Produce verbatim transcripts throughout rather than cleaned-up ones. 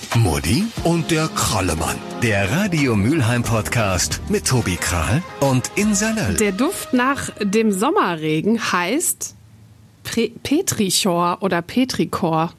Mutti und der Krallemann. Der Radio Mülheim Podcast mit Tobi Krahl und Insa Löll. Der Duft nach dem Sommerregen heißt Pre- Petrichor oder Petrichor.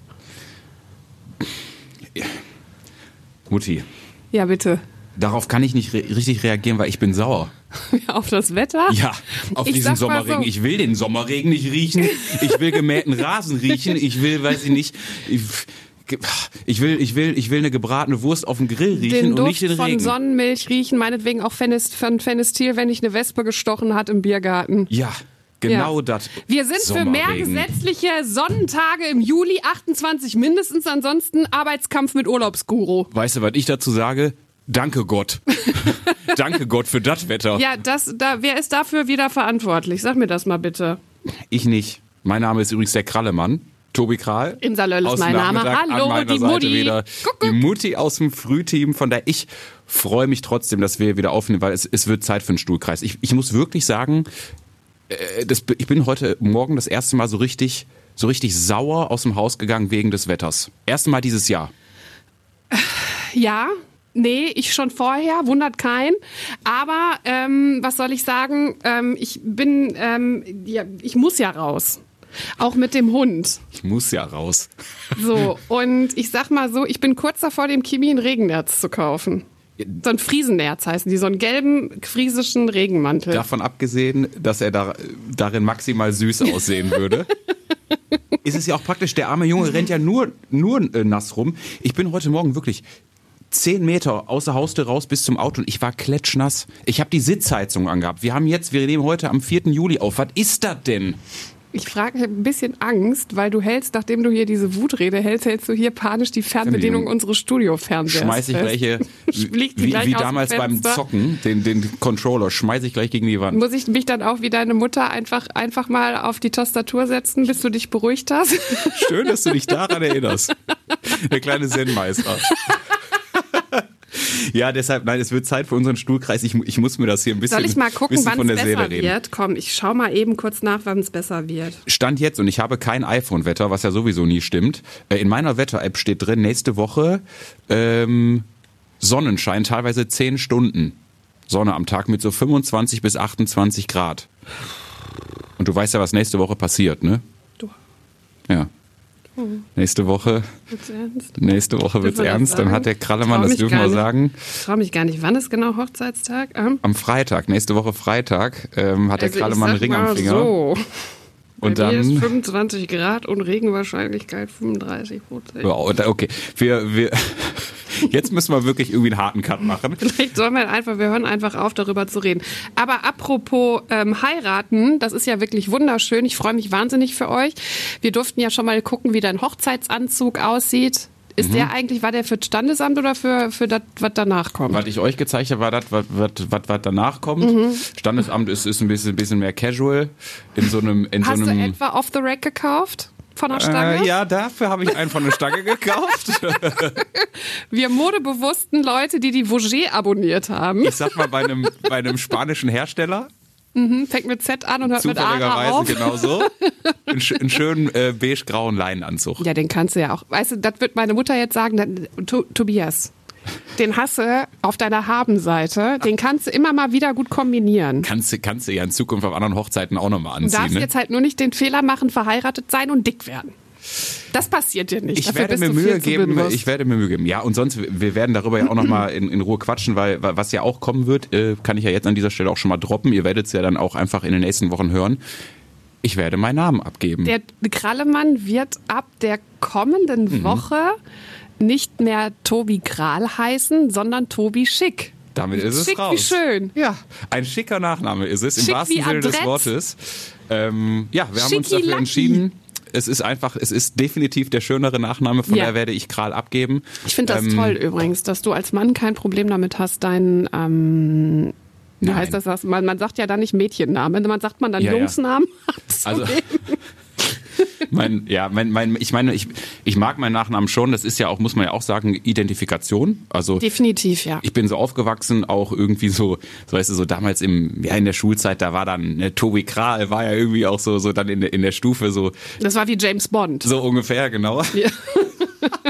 Mutti. Ja, bitte. Darauf kann ich nicht re- richtig reagieren, weil ich bin sauer. Auf das Wetter? Ja, auf Ich diesen sag mal Sommerregen. so. Ich will den Sommerregen nicht riechen. Ich will gemähten Rasen riechen. Ich will, weiß ich nicht, ich, ich will, ich will, ich will eine gebratene Wurst auf dem Grill riechen Den und Duft nicht den von Regen. Sonnenmilch riechen, meinetwegen auch Fenis- von Fenistil, wenn dich eine Wespe gestochen hat im Biergarten. Ja, genau Ja. das. Wir sind für mehr Sommerregen. gesetzliche Sonnentage im Juli, achtundzwanzig mindestens, ansonsten Arbeitskampf mit Urlaubsguru. Weißt du, was ich dazu sage? Danke Gott. Danke Gott für das Wetter. Ja, das, da, wer ist dafür wieder verantwortlich? Sag mir das mal bitte. Ich nicht. Mein Name ist übrigens der Krallemann. Tobi Krahl. Insa Löll ist Aus mein dem Name. Nachmittag Hallo, an meiner die Seite Mutti. Wieder. Guck, guck. Die Mutti aus dem Frühteam. Von der ich freue mich trotzdem, dass wir wieder aufnehmen, weil es, es wird Zeit für einen Stuhlkreis. Ich, ich muss wirklich sagen, äh, das, ich bin heute Morgen das erste Mal so richtig, so richtig sauer aus dem Haus gegangen wegen des Wetters. Erste Mal dieses Jahr. Ja, nee, ich schon vorher, wundert keinen. Aber ähm, was soll ich sagen? Ähm, ich bin, ähm, ja, ich muss ja raus. Auch mit dem Hund. Ich muss ja raus. So, und ich sag mal so, ich bin kurz davor, dem Kimi ein Regennerz zu kaufen. So ein Friesennerz heißen die, so einen gelben friesischen Regenmantel. Davon abgesehen, dass er da, darin maximal süß aussehen würde. Ist es ja auch praktisch, der arme Junge rennt ja nur, nur äh, nass rum. Ich bin heute Morgen wirklich zehn Meter aus der Haustür raus bis zum Auto und ich war klatschnass. Ich habe die Sitzheizung angehabt. Wir haben jetzt, wir nehmen heute am vierten Juli auf. Was ist das denn? Ich frage, ich habe ein bisschen Angst, weil du hältst, nachdem du hier diese Wutrede hältst, hältst du hier panisch die Fernbedienung unseres Studiofernsehers Schmeiß ich fest. welche, Fliegt die wie, gleich wie aus dem damals beim Fenster? Zocken, den, den Controller, schmeiß ich gleich gegen die Wand. Muss ich mich dann auch wie deine Mutter einfach, einfach mal auf die Tastatur setzen, bis du dich beruhigt hast? Schön, dass du dich daran erinnerst. Der kleine Zen-Meister. Ja, deshalb, nein, es wird Zeit für unseren Stuhlkreis. Ich, ich muss mir das hier ein bisschen, Soll ich mal gucken, bisschen wann von der es Seele besser reden. wird? Komm, ich schau mal eben kurz nach, wann es besser wird. Stand jetzt, und ich habe kein iPhone-Wetter, was ja sowieso nie stimmt. Äh, In meiner Wetter-App steht drin, nächste Woche ähm, Sonnenschein, teilweise zehn Stunden Sonne am Tag mit so fünfundzwanzig bis achtundzwanzig Grad. Und du weißt ja, was nächste Woche passiert, ne? Du, Ja. Nächste Woche, wird's ernst? nächste Woche wird's Dürfen wir das ernst. Dann sagen? hat der Krallemann, Trau das mich dürfen gar wir nicht. sagen, Ich frage mich gar nicht, wann ist genau Hochzeitstag? Ähm, am Freitag, nächste Woche Freitag, ähm, hat der also Krallemann einen ich Ring sag am mal Finger. So. Und Bei mir ist dann, fünfundzwanzig Grad und Regenwahrscheinlichkeit fünfunddreißig Prozent. ja, und dann- okay, wir, wir, jetzt müssen wir wirklich irgendwie einen harten Cut machen. Vielleicht sollen wir einfach, wir hören einfach auf, darüber zu reden. Aber apropos ähm, heiraten, das ist ja wirklich wunderschön. Ich freue mich wahnsinnig für euch. Wir durften ja schon mal gucken, wie dein Hochzeitsanzug aussieht. Ist der eigentlich, war der für das Standesamt oder für, für das, was danach kommt? Was ich euch gezeigt habe, war das, was, was, was, was danach kommt. Mhm. Standesamt ist, ist ein bisschen, bisschen mehr casual. In so einem, in Hast so du einem, etwa off the rack gekauft? Von der Stange? äh, ja, dafür habe ich einen von der Stange gekauft. Wir modebewussten Leute, die die Vauger abonniert haben. Ich sag mal, bei einem, bei einem spanischen Hersteller. Mhm, fängt mit Z an und hört mit A Zufälligerweise auf. genau so. Einen, sch- einen schönen äh, beige-grauen Leinenanzug. Ja, den kannst du ja auch. Weißt du, das wird meine Mutter jetzt sagen, dann, to, Tobias, den hast du auf deiner Habenseite, den kannst du immer mal wieder gut kombinieren. Kannst, du- kannst du ja in Zukunft auf anderen Hochzeiten auch nochmal Du anziehen. darfst Ne? jetzt halt nur nicht den Fehler machen, verheiratet sein und dick werden. Das passiert dir nicht. Ich Dafür werde bist mir du Mühe viel zu geben, bewusst. ich werde mir Mühe geben. Ja, und sonst, wir werden darüber ja auch nochmal in, in Ruhe quatschen, weil wa- was ja auch kommen wird, äh, kann ich ja jetzt an dieser Stelle auch schon mal droppen. Ihr werdet es ja dann auch einfach in den nächsten Wochen hören. Ich werde meinen Namen abgeben. Der Krallemann wird ab der kommenden Mhm. Woche nicht mehr Tobi Kral heißen, sondern Tobi Schick. Damit ist es Schick raus. wie schön. Ja, ein schicker Nachname ist es, im Schick wahrsten wie Sinne des adrett. Wortes. Ähm, ja, wir haben uns Schicki dafür Lacki. entschieden. Es ist einfach, es ist definitiv der schönere Nachname, von Ja. daher werde ich Kral abgeben. Ich finde das Ähm, toll übrigens, dass du als Mann kein Problem damit hast, deinen, ähm, wie Nein. heißt das, das? Man, man sagt ja dann nicht Mädchennamen, man sagt man dann Ja, ja. Jungsnamen. Also, mein, ja, mein, mein, ich meine, ich, ich mag meinen Nachnamen schon. Das ist ja auch, muss man ja auch sagen, Identifikation. Also Definitiv, ja. ich bin so aufgewachsen, auch irgendwie so, so weißt du, so damals im, ja, in der Schulzeit, da war dann, ne, Tobi Kral war ja irgendwie auch so, so dann in der, in der Stufe so, Das war wie James Bond. so ungefähr, genau. Ja.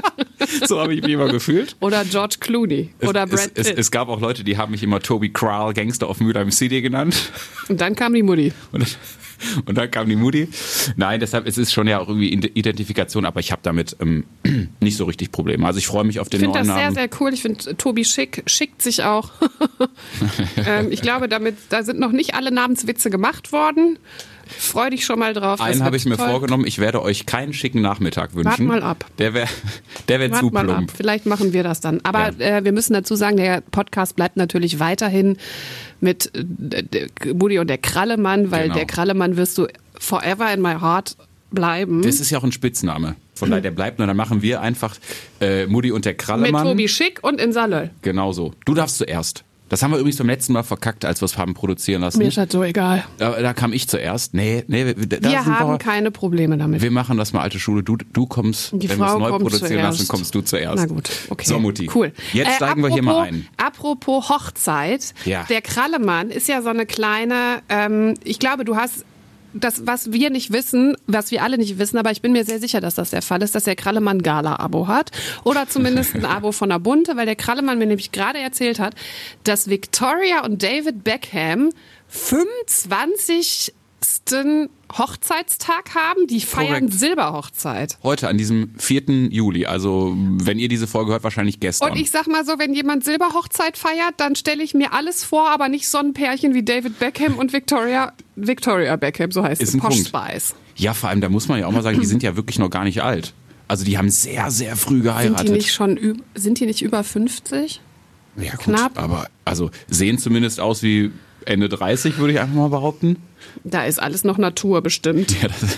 So habe ich mich immer gefühlt. Oder George Clooney oder es, Brad Pitt. Es, es, es gab auch Leute, die haben mich immer Toby Kral, Gangster auf Mülheim City genannt. Und dann kam die Mutti. Und, und dann kam die Mutti. Nein, deshalb es ist schon ja auch irgendwie Identifikation, aber ich habe damit ähm, nicht so richtig Probleme. Also ich freue mich auf den ich neuen Namen. Ich finde das Namen. sehr, sehr cool. Ich finde, Tobi schick, schickt sich auch. ähm, ich glaube, damit, da sind noch nicht alle Namenswitze gemacht worden. Freu dich schon mal drauf. Einen habe ich mir toll. vorgenommen, ich werde euch keinen schicken Nachmittag wünschen. Wart mal ab. Der wäre der wär zu mal plump. ab. Vielleicht machen wir das dann. Aber Ja. äh, wir müssen dazu sagen, der Podcast bleibt natürlich weiterhin mit äh, Buddy und der Krallemann, weil Genau. der Krallemann wirst du forever in my heart bleiben. Das ist ja auch ein Spitzname. Von daher, der bleibt. Und dann machen wir einfach äh, Mutti und der mit Krallemann. Tobi Schick und in Salöll. Genau so. Du darfst zuerst. Das haben wir übrigens beim letzten Mal verkackt, als wir es haben produzieren lassen. Mir ist das so egal. Da, da kam ich zuerst. Nee, nee, da Wir sind haben wir, keine Probleme damit. wir machen das mal alte Schule. Du, du kommst, Die wenn wir es Frau neu kommt produzieren zuerst. lassen, kommst du zuerst. Na gut, okay. So, Mutti. Cool. Jetzt Äh, steigen wir hier mal ein. Apropos Hochzeit. Ja. Der Krallemann ist ja so eine kleine, ähm, ich glaube, du hast das, was wir nicht wissen, was wir alle nicht wissen, aber ich bin mir sehr sicher, dass das der Fall ist, dass der Krallemann Gala-Abo hat. Oder zumindest ein Abo von der Bunte, weil der Krallemann mir nämlich gerade erzählt hat, dass Victoria und David Beckham fünfundzwanzigsten Hochzeitstag haben. Die feiern Korrekt. Silberhochzeit. Heute, an diesem vierten Juli. Also, wenn ihr diese Folge hört, wahrscheinlich gestern. Und ich sag mal so, wenn jemand Silberhochzeit feiert, dann stelle ich mir alles vor, aber nicht so ein Pärchen wie David Beckham und Victoria, Victoria Beckham, so heißt Ist es, ein Posh Punkt. Spice. Ja, vor allem, da muss man ja auch mal sagen, die sind ja wirklich noch gar nicht alt. Also, die haben sehr, sehr früh Sind geheiratet. die nicht schon, üb- sind die nicht über fünfzig? Ja, gut, knapp? aber also sehen zumindest aus wie Ende dreißig, würde ich einfach mal behaupten. Da ist alles noch Natur bestimmt. Ja, das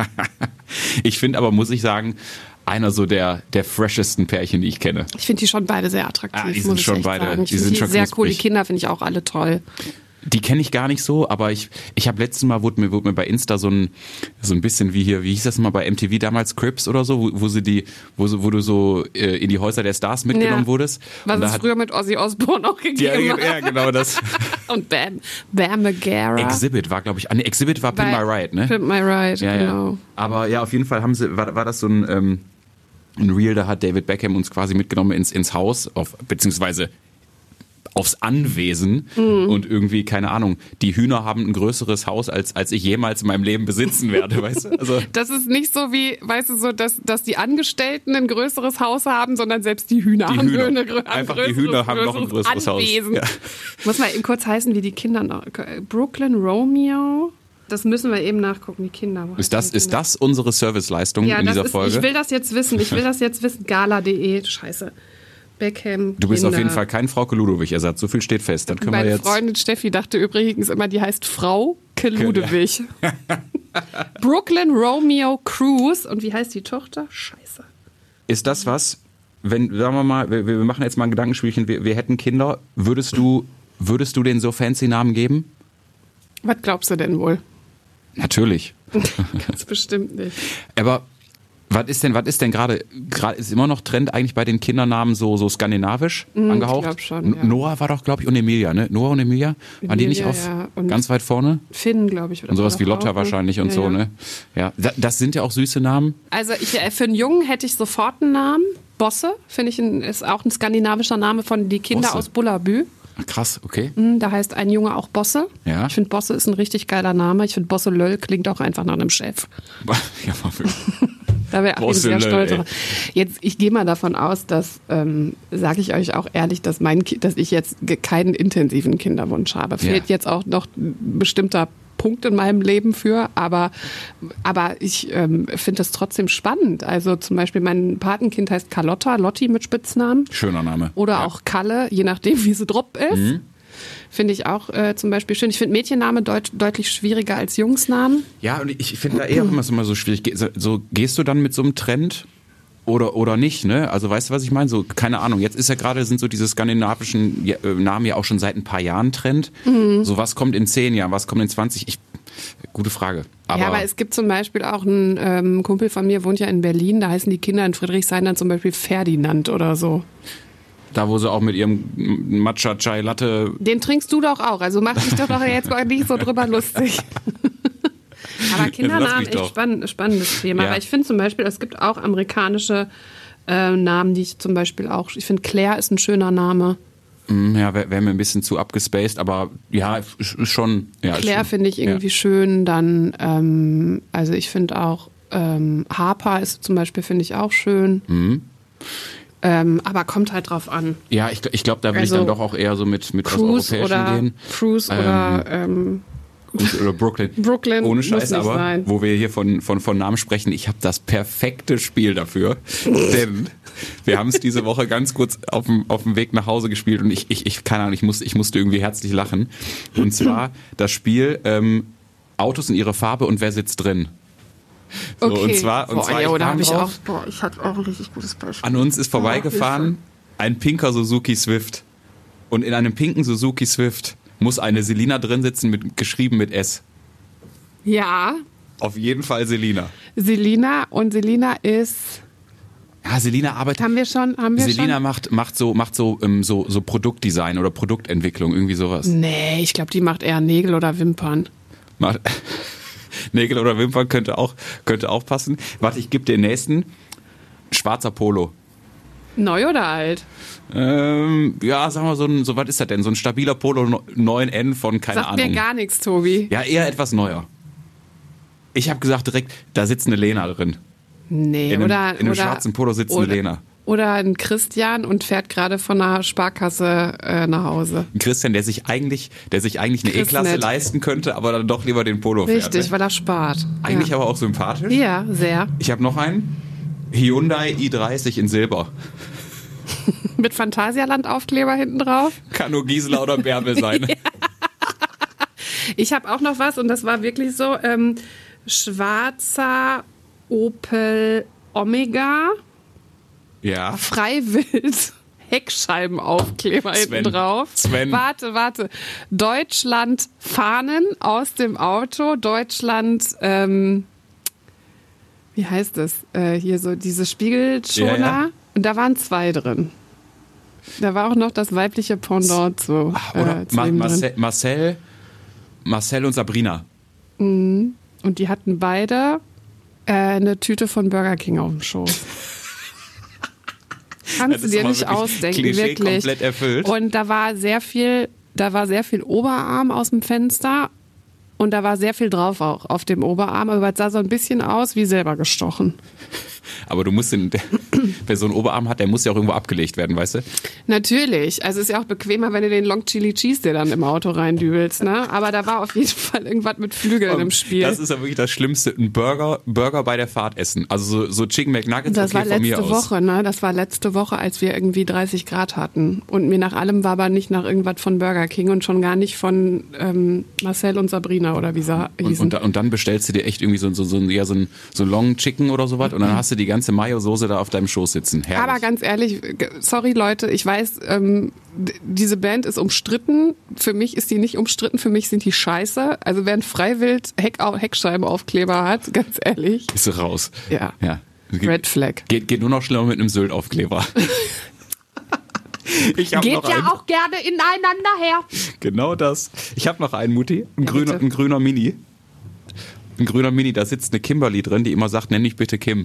ich finde aber, muss ich sagen, einer so der, der freshesten Pärchen, die ich kenne. Ich finde die schon beide sehr attraktiv, Ah, die sind muss ich schon echt beide- sagen. Ich die finde sind die schon sehr cool. Die knusprig. Kinder finde ich auch alle toll. Die kenne ich gar nicht so, aber ich, ich habe letztes Mal, wurde mir, wurde mir bei Insta so ein, so ein bisschen wie hier, wie hieß das mal bei M T V damals, Crips oder so, wo, wo sie die, wo, so, wo du so äh, in die Häuser der Stars mitgenommen Ja. wurdest. Was Und da es hat- früher mit Ozzy Osbourne auch ja, gegeben hat. ja, genau das. Und Bam, Bam Margera. Exhibit war, glaube ich, ah, nee, Exhibit war Pin My Ride, ne? Pimp My Ride, Ja, genau. ja. Aber ja, auf jeden Fall haben sie, war, war das so ein, ähm, ein Reel, da hat David Beckham uns quasi mitgenommen ins, ins Haus, auf, beziehungsweise aufs Anwesen Mhm. und irgendwie, keine Ahnung, die Hühner haben ein größeres Haus, als, als ich jemals in meinem Leben besitzen werde, weißt du? Also, Das ist nicht so wie, weißt du, so, dass, dass die Angestellten ein größeres Haus haben, sondern selbst die Hühner Die haben Hühner. eine, grö- ein Einfach die größeres, Hühner haben noch ein größeres Haus. Anwesen. Ja. Muss mal eben kurz heißen, wie die Kinder noch. Brooklyn Romeo. Das müssen wir eben nachgucken, die Kinder. Wo ist, heißen das, die ist Kinder? das unsere Serviceleistung Ja, in das dieser ist, Folge? ich will das jetzt wissen. Ich will das jetzt wissen. Gala punkt de. Scheiße. Beckham. Du bist Kinder. auf jeden Fall kein Frauke Ludowig-Ersatz, so viel steht fest. Dann können Meine wir jetzt. Freundin Steffi dachte übrigens immer, die heißt Frau Ludewig. Brooklyn Romeo Cruz. Und wie heißt die Tochter? Scheiße. Ist das was, wenn, sagen wir mal, wir, wir machen jetzt mal ein Gedankenspielchen, wir, wir hätten Kinder, würdest du, würdest du denen so fancy Namen geben? Was glaubst du denn wohl? Natürlich. Ganz bestimmt nicht. Aber was ist denn, was ist denn gerade, gerade ist immer noch Trend eigentlich bei den Kindernamen so, so skandinavisch angehaucht? ich glaub schon, N- ja. Noah war doch, glaube ich, und Emilia, ne? Noah und Emilia? Waren die nicht Emilia, auf ja. Und ganz weit vorne? Finn, glaube ich. Und sowas wie Lotta wahrscheinlich und ja, so, ja. ne? Ja. Da- Das sind ja auch süße Namen. Also ich, äh, für einen Jungen hätte ich sofort einen Namen. Bosse, finde ich, ein, ist auch ein skandinavischer Name von die Kinder Bosse. aus Bullabü. Ach, krass, okay. Hm, Da heißt ein Junge auch Bosse. Ja. Ich finde, Bosse ist ein richtig geiler Name. Ich finde, Bosse Löll klingt auch einfach nach einem Chef. Ja, mal wirklich. Da wäre Achim Bosse sehr Löll, stolz ey. drauf. Jetzt, ich gehe mal davon aus, dass, ähm, sage ich euch auch ehrlich, dass, mein, Ki- dass ich jetzt ge- keinen intensiven Kinderwunsch habe. Fehlt Ja. jetzt auch noch ein bestimmter Punkt in meinem Leben für, aber, aber ich ähm, finde das trotzdem spannend. Also zum Beispiel mein Patenkind heißt Carlotta, Lotti mit Spitznamen. Schöner Name. Oder Ja. auch Kalle, je nachdem, wie sie drupp ist. Mhm. Finde ich auch äh, zum Beispiel schön. Ich finde Mädchenname deut deutlich schwieriger als Jungsnamen. Ja, und ich finde da eher immer so, immer so schwierig. Ge- so- So, gehst du dann mit so einem Trend oder, oder nicht, ne? Also weißt du, was ich meine? So, keine Ahnung, jetzt ist ja gerade, sind so diese skandinavischen ja, äh, Namen ja auch schon seit ein paar Jahren Trend. Mhm. So, was kommt in zehn Jahren, was kommt in zwanzig? Ich, gute Frage. Aber, ja, aber es gibt zum Beispiel auch einen ähm, Kumpel von mir, wohnt ja in Berlin, da heißen die Kinder in Friedrichshain dann zum Beispiel Ferdinand oder so. da, wo sie auch mit ihrem Matcha Chai Latte. Den trinkst du doch auch, also mach dich doch doch jetzt mal nicht so drüber lustig. Aber Lass Kindernamen, mich echt doch. spann spannendes Thema. Ja. Aber ich finde zum Beispiel, es gibt auch amerikanische äh, Namen, die ich zum Beispiel auch, ich finde Claire ist ein schöner Name. Ja, wäre wär mir ein bisschen zu abgespaced, aber ja, ist schon. Ja, Claire finde ich irgendwie ja. schön, dann, ähm, also ich finde auch, ähm, Harper ist zum Beispiel, finde ich auch schön. Mhm. Ähm, aber kommt halt drauf an. Ja, ich, ich glaube, da will Also, ich dann doch auch eher so mit, mit was Cruise Europäischem oder, gehen. Cruise oder ähm, Oder Brooklyn. Brooklyn Ohne muss Scheiß, nicht aber sein. wo wir hier von, von, von Namen sprechen, ich habe das perfekte Spiel dafür. Denn wir haben es diese Woche ganz kurz auf dem, auf dem Weg nach Hause gespielt und ich, ich, ich keine Ahnung, ich musste, ich musste irgendwie herzlich lachen. Und zwar das Spiel ähm, Autos in ihre Farbe und wer sitzt drin. So, okay. Und zwar, und boah, zwar ja, ich da kam habe ich drauf, auch, boah, ich hatte auch ein richtig gutes Beispiel. an uns ist vorbeigefahren ein pinker Suzuki Swift. Und in einem pinken Suzuki Swift muss eine Selina drin sitzen, mit, geschrieben mit S. Ja, Auf jeden Fall Selina. Selina und Selina ist, Ja, Selina arbeitet. haben wir schon, haben wir Selina schon? macht, macht so, macht so, ähm, so, so Produktdesign oder Produktentwicklung, irgendwie sowas. Nee, ich glaube, die macht eher Nägel oder Wimpern. Macht, Nägel oder Wimpern könnte auch, könnte auch passen. Warte, ich gebe den nächsten. Schwarzer Polo. Neu oder alt? Ähm, ja, sagen wir so ein, so was ist das denn? So ein stabiler Polo neun N von, keine Sagt Ahnung. mir gar nichts, Tobi. Ja, eher etwas neuer. Ich habe gesagt direkt, da sitzt eine Lena drin. Nee, In einem, oder, in einem oder, schwarzen Polo sitzt oder, eine Lena. Oder ein Christian und fährt gerade von der Sparkasse äh, nach Hause. Ein Christian, der sich eigentlich, der sich eigentlich eine Chris E-Klasse nett. leisten könnte, aber dann doch lieber den Polo fährt. Richtig, Ne? weil er spart. Eigentlich ja. aber auch sympathisch. Ja, sehr. Ich habe noch einen. Hyundai i dreißig in Silber. Mit Phantasialand-Aufkleber hinten drauf. Kann nur Gisela oder Bärbel sein. Ich habe auch noch was und das war wirklich so, ähm, schwarzer Opel Omega, Ja. Freiwild, Heckscheibenaufkleber Sven. hinten drauf. Sven. Warte, warte. Deutschland Fahnen aus dem Auto, Deutschland, ähm, wie heißt es? Äh, hier so diese Spiegelschoner. Ja, ja. Und da waren zwei drin. Da war auch noch das weibliche Pendant zu, Ach, oder äh, zu Ma ihm drin. Marcel, Marcel, Marcel und Sabrina. Und die hatten beide äh, eine Tüte von Burger King auf dem Schoß. Kannst Das du ist dir doch mal nicht wirklich ausdenken, Klischee wirklich. komplett erfüllt. Und da war sehr viel, da war sehr viel Oberarm aus dem Fenster und da war sehr viel drauf auch auf dem Oberarm, aber es sah so ein bisschen aus wie selber gestochen. Aber du musst den, wer so einen Oberarm hat, der muss ja auch irgendwo abgelegt werden, weißt du? Natürlich, also ist ja auch bequemer, wenn du den Long Chili Cheese dir dann im Auto reindübelst, ne? Aber da war auf jeden Fall irgendwas mit Flügeln im Spiel. Das ist ja wirklich das Schlimmste, ein Burger, Burger bei der Fahrt essen. Also so, so Chicken McNuggets, Das okay, war von mir letzte aus. Woche, ne? Das war letzte Woche, als wir irgendwie dreißig Grad hatten. Und mir nach allem war aber nicht nach irgendwas von Burger King und schon gar nicht von ähm, Marcel und Sabrina oder wie sie Und, hießen. und, da- und dann bestellst du dir echt irgendwie so, so, so, ja, so ein so Long Chicken oder sowas und dann hast du die ganze Mayo-Soße da auf deinem Schoß sitzen. Herrlich. Aber ganz ehrlich, g- sorry Leute, ich weiß, ähm, d- diese Band ist umstritten. Für mich ist die nicht umstritten, für mich sind die scheiße. Also wer ein Freiwild Heck Heckscheibenaufkleber hat, ganz ehrlich, Bist du raus. ja, Ja. Red Flag. Geht, geht nur noch schlimmer mit einem Sylt-Aufkleber. Ich hab Geht noch ja einen. auch gerne ineinander her. Genau das. Ich habe noch einen, Mutti. Ein, Ja, grüner, bitte. ein grüner Mini. Ein grüner Mini, da sitzt eine Kimberly drin, die immer sagt, nenn mich bitte Kim.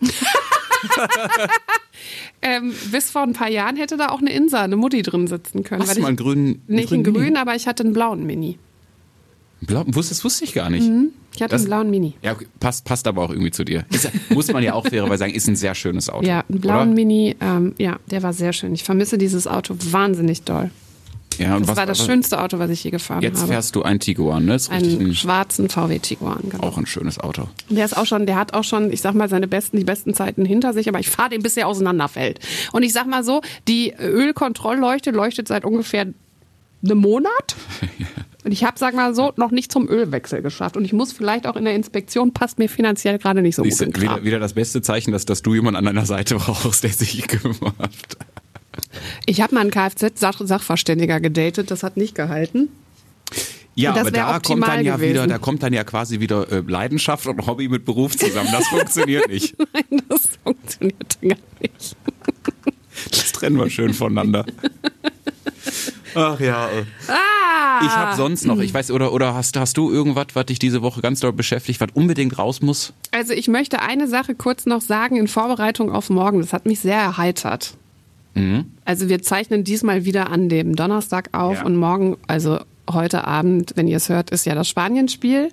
Ähm, bis vor ein paar Jahren hätte da auch eine Insa, eine Mutti drin sitzen können. Hast weil du mal einen ich, grünen nicht grünen einen Mini? grünen, aber ich hatte einen blauen Mini. Blau, wusste, das wusste ich gar nicht. Ich hatte Das- einen blauen Mini. Ja, okay, passt, passt aber auch irgendwie zu dir. Ist, ja- muss man ja auch fairerweise sagen, ist ein sehr schönes Auto. Ja, einen blauen oder? Mini, ähm, ja, der war sehr schön. Ich vermisse dieses Auto wahnsinnig doll. Ja, und Das was, war das was- schönste Auto, was ich je gefahren Jetzt habe. fährst du ein Tiguan, ne? Ist richtig Einen ein, schwarzen V W Tiguan, genau. auch ein schönes Auto. Der ist auch schon, der hat auch schon, ich sag mal, seine besten, die besten Zeiten hinter sich, aber ich fahre den, bis er auseinanderfällt. Und ich sag mal so, die Ölkontrollleuchte leuchtet seit ungefähr einem Monat. Und ich habe, sag mal so, noch nicht zum Ölwechsel geschafft. Und ich muss vielleicht auch in der Inspektion, passt mir finanziell gerade nicht so gut Siehst in du, den Kram. wieder, wieder das beste Zeichen, dass, dass du jemanden an deiner Seite brauchst, der sich kümmert. Ich habe mal einen Kfz-Sachverständiger gedatet, das hat nicht gehalten. Ja, Das aber wär da kommt dann optimal ja gewesen. wieder, da kommt dann ja quasi wieder äh, Leidenschaft und Hobby mit Beruf zusammen. Das funktioniert nicht. Nein, das funktioniert gar nicht. Das trennen wir schön voneinander. Ach ja. Ah! Ich habe sonst noch, ich weiß, oder, oder hast, hast du irgendwas, was dich diese Woche ganz doll beschäftigt, was unbedingt raus muss? Also ich möchte eine Sache kurz noch sagen in Vorbereitung auf morgen. Das hat mich sehr erheitert. Mhm. Also wir zeichnen diesmal wieder an dem Donnerstag auf Ja. und morgen, also heute Abend, wenn ihr es hört, ist ja das Spanien-Spiel.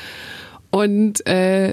Und äh,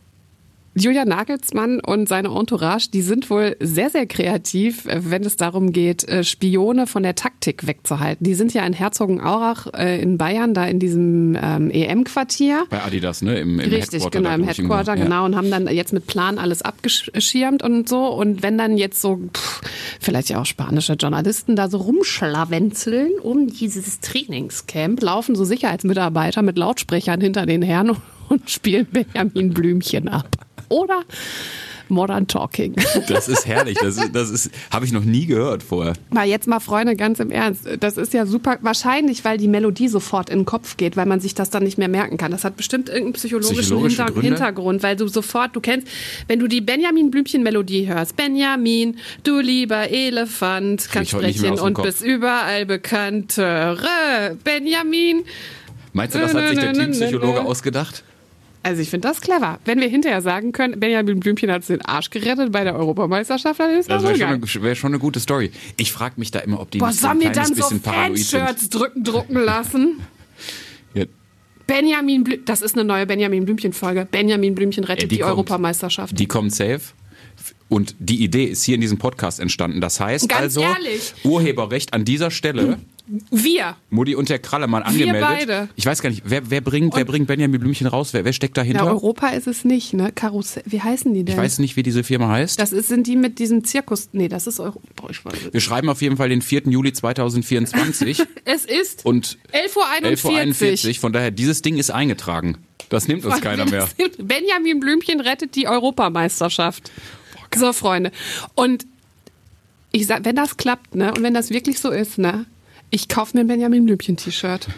Julian Nagelsmann und seine Entourage, die sind wohl sehr, sehr kreativ, wenn es darum geht, Spione von der Taktik wegzuhalten. Die sind ja in Herzogenaurach äh, in Bayern, da in diesem ähm, E M-Quartier. Bei Adidas, ne? Im, im Richtig, Headquarter. genau, im da, glaub ich, Headquarter, irgendwo. genau. Und haben dann jetzt mit Plan alles abgeschirmt und so. Und wenn dann jetzt so, pff, vielleicht ja auch spanische Journalisten da so rumschlawenzeln um dieses Trainingscamp, laufen so Sicherheitsmitarbeiter mit Lautsprechern hinter den Herren und spielen Benjamin Blümchen ab. Oder Modern Talking. Das ist herrlich. Das ist, das ist, habe ich noch nie gehört vorher. Mal jetzt mal, Freunde, ganz im Ernst. Das ist ja super, wahrscheinlich, weil die Melodie sofort in den Kopf geht, weil man sich das dann nicht mehr merken kann. Das hat bestimmt irgendeinen psychologischen Psychologische Hinter- Gründe? Hintergrund, weil du sofort, du kennst, wenn du die Benjamin Blümchen-Melodie hörst, Benjamin, du lieber Elefant, kannst ich heute nicht mehr sprechen aus dem und Kopf. bist überall bekannt. Töre, Benjamin. Meinst du, das hat sich der Nö, nö, nö, Teampsychologe nö. ausgedacht? Also ich finde das clever. Wenn wir hinterher sagen können, Benjamin Blümchen hat den Arsch gerettet bei der Europameisterschaft, dann ist das, Das so wäre geil. schon, eine- wär schon eine gute Story. Ich frage mich da immer, ob die Boah, nicht so ein sollen wir kleines dann so bisschen paranoid sind. Fanshirts drücken, drucken lassen? Ja, Benjamin Blümchen, das ist eine neue Benjamin Blümchen-Folge. Benjamin Blümchen rettet Ja, die die, kommt. Europameisterschaft. die kommt safe. Und die Idee ist hier in diesem Podcast entstanden. Das heißt Ganz also, ehrlich. Urheberrecht an dieser Stelle, Wir. Mutti und der Krallemann angemeldet. beide. Ich weiß gar nicht, wer, wer, bringt, wer bringt Benjamin Blümchen raus? Wer, wer steckt Ja, dahinter? Europa ist es nicht, ne? Karussell. Wie heißen die denn? Ich weiß nicht, wie diese Firma heißt. Das ist, sind die mit diesem Zirkus. Nee, das ist Europa. Boah, ich weiß es. Wir schreiben auf jeden Fall den vierten Juli zweitausendvierundzwanzig Es ist und elf Uhr elf Uhr einundvierzig. einundvierzig. Von daher, dieses Ding ist eingetragen. Das nimmt uns keiner mehr. Benjamin Blümchen rettet die Europameisterschaft. So, Freunde. Und ich sag, wenn das klappt, ne, und wenn das wirklich so ist, ne, ich kaufe mir ein Benjamin Blümchen-T-Shirt.